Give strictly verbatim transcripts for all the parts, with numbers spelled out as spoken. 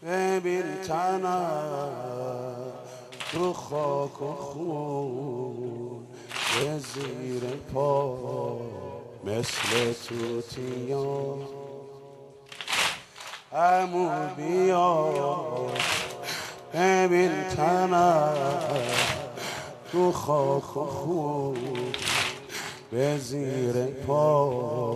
ببین تنم تو خاک و خون به زیر پا مثل توتیا. عمو بیا ببین تنم تو خاک و خون به زیر پا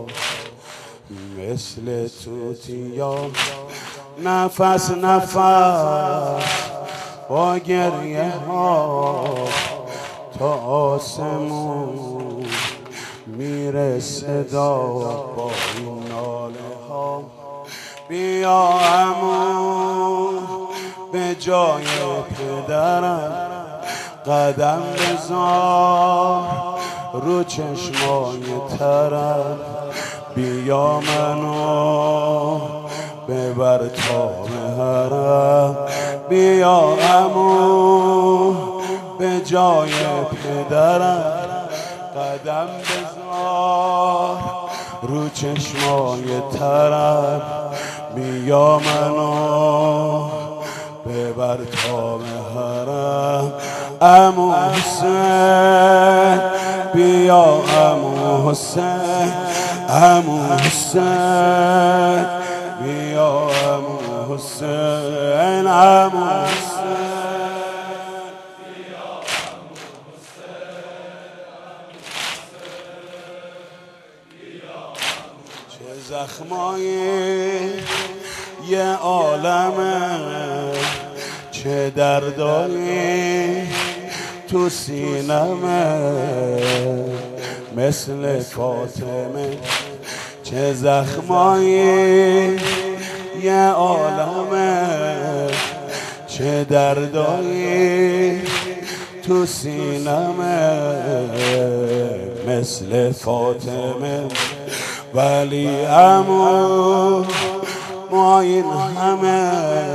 مثل توتیا. نفس نفس با گریه ها تا آسمون میره صدا با این ناله ها. بیا عمو به جای پدرم قدم بذار رو چشمای ترم. بیا منو ببر تا مهرم. بیا عمو به جای پدرم قدم بذار رو چشمای ترم. بیا منو ببر تا مهرم. عمو حسین بیا عمو حسین. عمو حسین بیا عمو حسین. عمو حسین بیا عمو حسین. چه زخمایی یه عالمه، چه دردایی تو سینمه مثل فاطمه. چه زخمایی یه عالمه، چه دردایی تو سینمه مثل فاطمه. ولی عمو ما این همه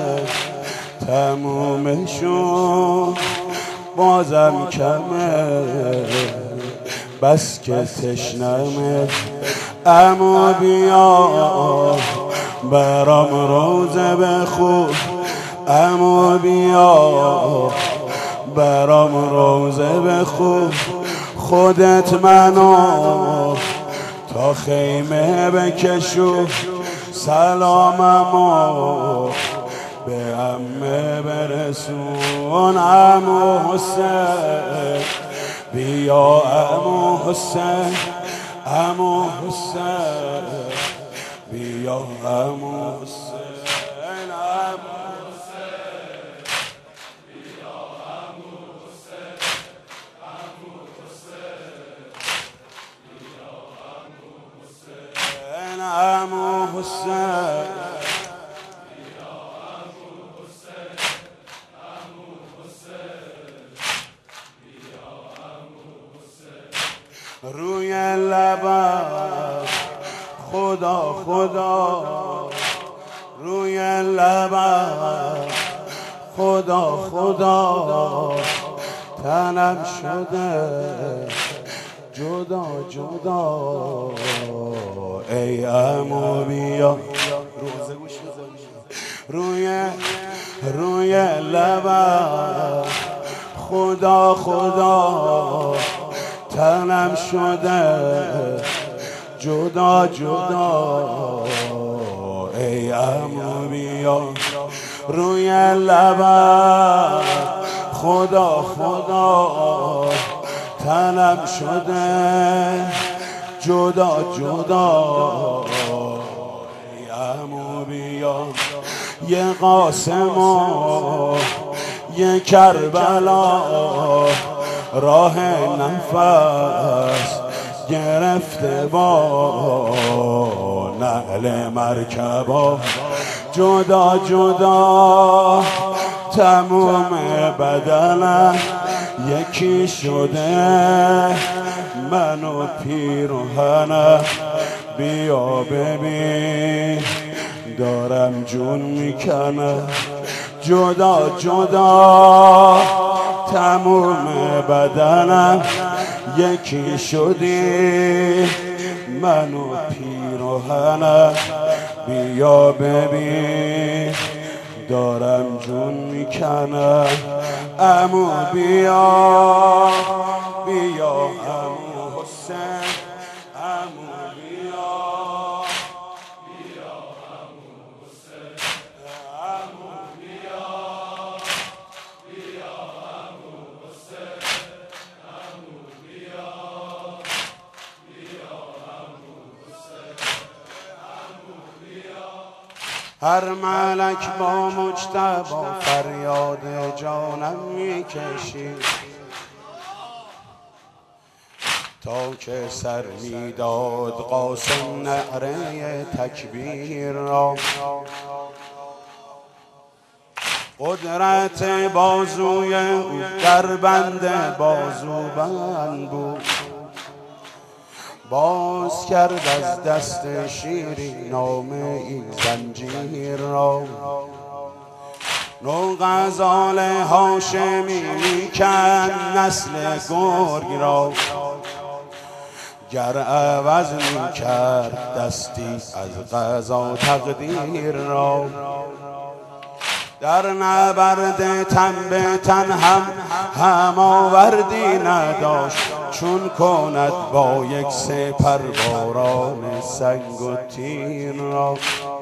تموم شد بازم کمه، بس که تشنمه. عمو بیا برام روزه بخون. عمو بیا برام روزه بخون. خودت منو تا خیمه بکشو. سلاممو به عمه برسون. عمو حسین بیا عمو حسین. عمو حسین بیا عمو حسین. عمو حسین بیا عمو حسین. عمو حسین بیا عمو حسین. عمو حسین روی لبم خدا خدا، روی لبم خدا خدا، تنم شده جدا جدا. ای عمو بیا روی روی لبم خدا خدا، تنم شده جدا جدا. ای عمو بیا روی لبم خدا خدا، تنم شده جدا جدا. ای عمو بیا یه قاسم و یه کربلا، راه نفس گرفته با نعل مرکبا. جدا جدا تموم بدنم یکی شده، من و پیرهنم. بیا ببین دارم جون میکنم. جدا جدا تموم بدنم یکی شدی، من و پیرهنم. بیا ببین دارم جون میکنم. عمو بیا بیا عمو حسین، عمو بیا بیا عمو حسین، عمو بیا بیا عمو حسین، عمو بیا بیا عمو حسین، عمو بیا. هر ملک با مجتبی فریاد جانم میکشید تا که سر میداد قاسم نعره تکبیر را. قدرت بازوی او در بند بازوبند بود، باز کرد از دست شیری نام این زنجیر را. نو غزال هاشمی میکند نسل گرگ را، گر عوض میکرد دستی از قضا تقدیر را. در نبرد تن به تن هم هم آوردی نداشت، چون کند با یک سپر باران سنگ و تیر را.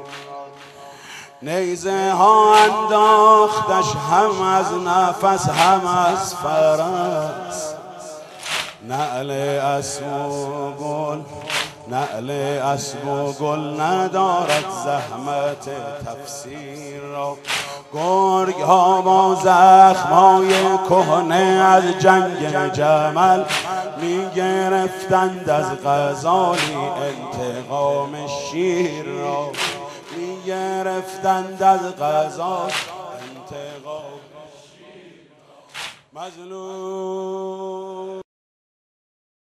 نیزه ها انداختش هم از نفس هم از فرس، نعل اسب و گل نعل اسب و گل ندارد زحمت تفسیر را. گرگ ها با زخمای کهنه از جنگ جمل می گرفتند از غزالی انتقام شیر را. می گرفتند از غزال انتقام شیر. مظلوم